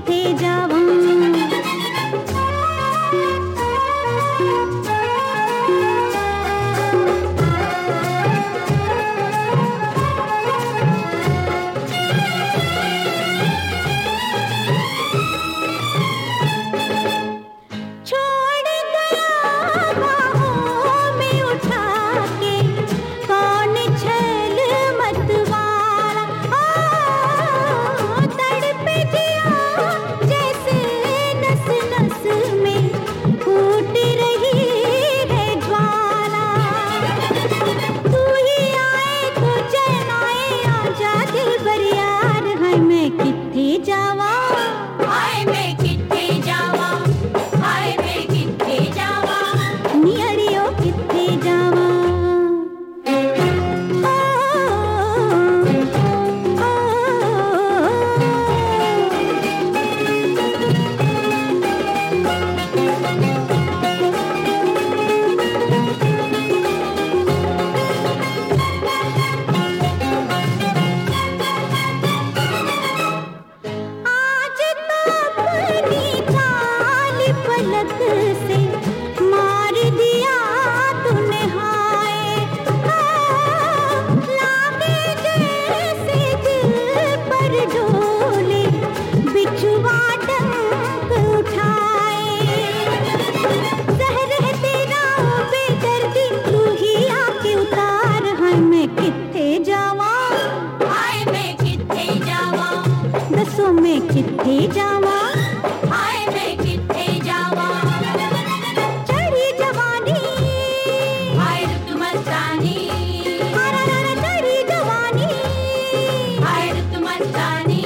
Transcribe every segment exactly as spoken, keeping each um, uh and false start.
किथे जावां। से मार दिया तूने हाय, लागे जैसे दिल पर डोले बिछुआ डंक उठाए। जहर है तेरा बेदर्दी तू ही आके उतार, हाय मैं किथे जावा, हाय मैं किथे जावा, दसो मैं किथे जावा, हाय मैं किथे जावा। चढ़ी जवानी हाय रुत मस्तानी, चढ़ी जवानी हाय रुत मस्तानी।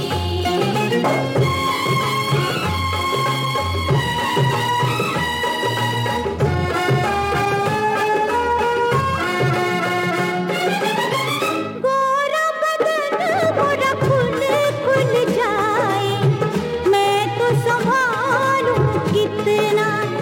गोरा बदन मोरा खुल खुल जाए, मैं तो संभालूं कितना।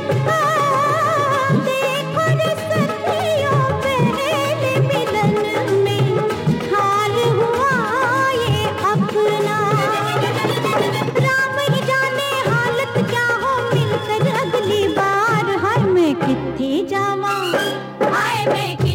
देखो रे सखियों पहले मिलन में हाल हुआ ये अपना। राम ही जाने हालत क्या हो मिलकर अगली बार, हाय मैं किथे जावा, हाय मैं